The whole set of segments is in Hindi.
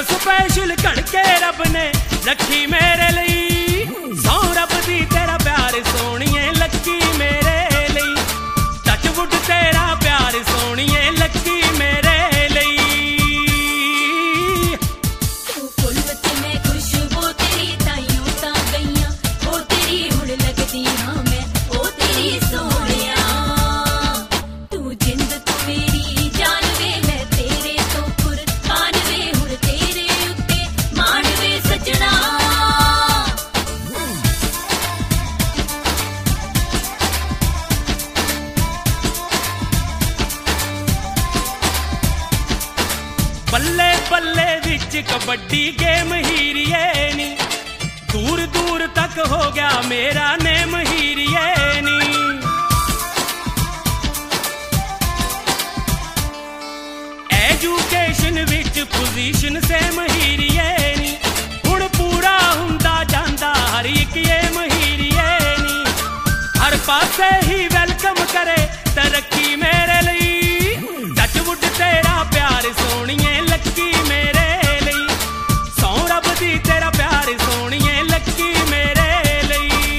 स्पेशल घड़के रब ने रखी मेरे लिए। सौ रब दी तेरा प्यार सोनिए लकी मेरे लिए। टचवुड तेरा प्यार सोनिए लकी मेरे बल्ले बल्ले विच कबड्डी गेम हीरिए नी। दूर दूर तक हो गया मेरा नेम हीरिए नी। एजुकेशन विच पोजीशन सेम हीरिए नी। हुण पूरा हुंदा जांदा हर एक एम हीरिए नी। हर पासे ही वेलकम करे तरक्की मेरे लिए। टचवुड तेरा प्यार सोनिए लकी मेरे लिए। सौ रब दी तेरा प्यार सोनिए लकी मेरे लिए।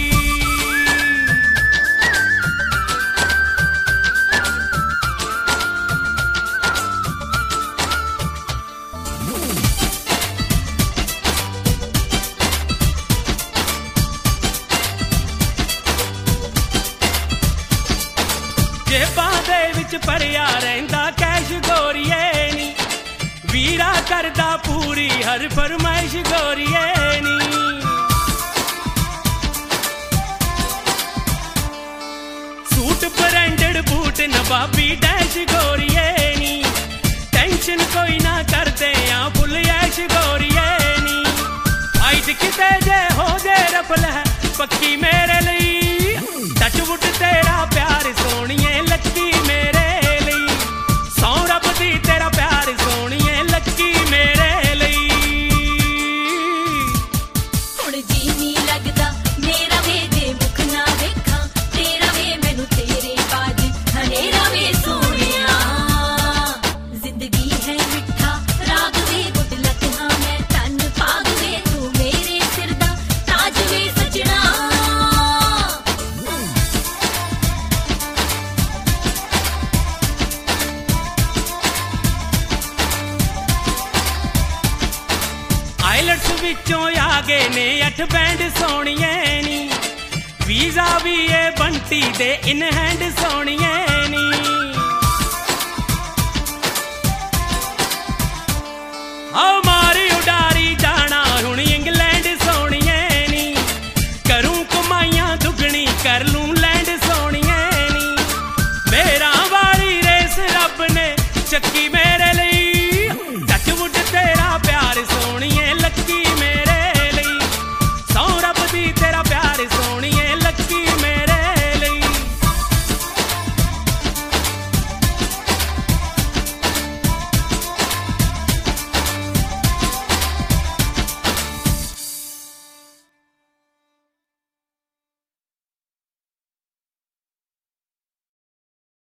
जेबां दे विच भरिया रहिंदा कैश गोरिए नी। वीरा करदा पूरी हर फरमाइश गोरिए नी। सूट ब्रांडेड बूट नवाबी डैश गोरिए नी। टेंशन कोई ना करदे आ फुल ऐश गोरिए नी। फाइट किते जे हो जे रफल है पक्की मेरे लिए। टचवुड तेरा प्यार सोनिए लकी मेरे लिए। सौ रब दी तेरा प्यार सोनिए लकी मेरे लिए। हुण जी नी लगदा मेरा वे जे मुख ना वेखां तेरा वे मैनू तेरे बाद हनेरा वे सोनिया। जिंदगी है मिठा राग वे गुड लक हां मैं तन पाग वे तू मेरे सिर दा ताज वे सजना। आइलट्स विचों आ गए ने 8 बैंड सोनिए नी। वीजा भी ए बंटी दे इन हैंड सोनिए